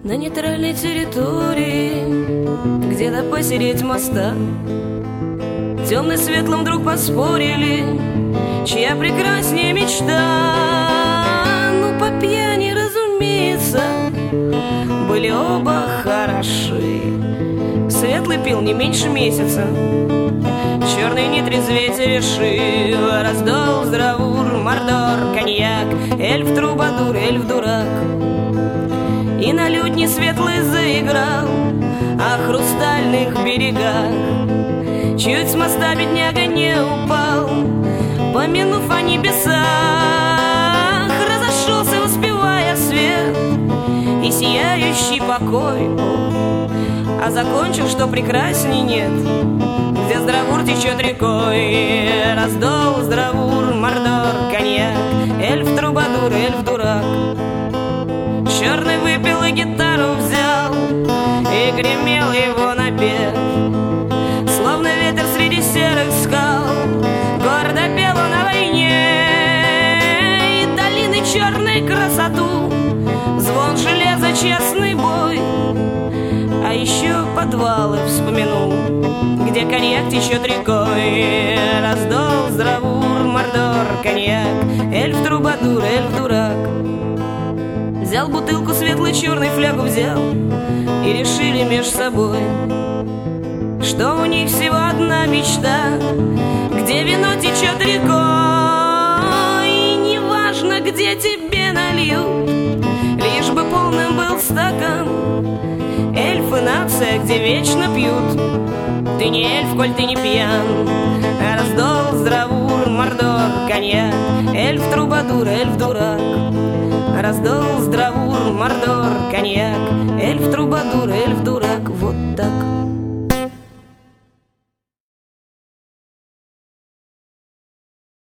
На нейтральной территории, где-то посередь моста, темно светлым вдруг поспорили, чья прекраснее мечта. Ну, по пьяни, разумеется, были оба хороши. Светлый пил не меньше месяца, черный не трезветь решил. Раздол, здравур, мордор, коньяк, эльф трубадур, эльф дурак. И на лютне светлый заиграл о хрустальных берегах. Чуть с моста бедняга не упал, помянув о небесах. Разошелся, успевая свет и сияющий покой, а закончил, что прекрасней нет, где здравур течет рекой. Раздол, здравур, мордор, коньяк, эльф трубадур, эльф дурак. Черный выпил и гитару взял, и гремел его напев, словно ветер среди серых скал. Гордо пел он о войне и долины черной красоту, звон железа, честный бой. А еще подвалы вспомянул, где коньяк течет рекой. Раздол, здравур, мордор, коньяк, эльф трубадур, эльф дурак. Взял бутылку светлой, черной флягу взял, и решили меж собой, что у них всего одна мечта, где вино течет рекой. И неважно, где тебе нальют, лишь бы полным был стакан. Эльфы — нация, где вечно пьют, ты не эльф, коль ты не пьян. Раздол, здравур, мордор, коньяк, эльф трубадур, эльф дурак. Раздол, здравур, мордор, коньяк, эльф трубадур, эльф дурак.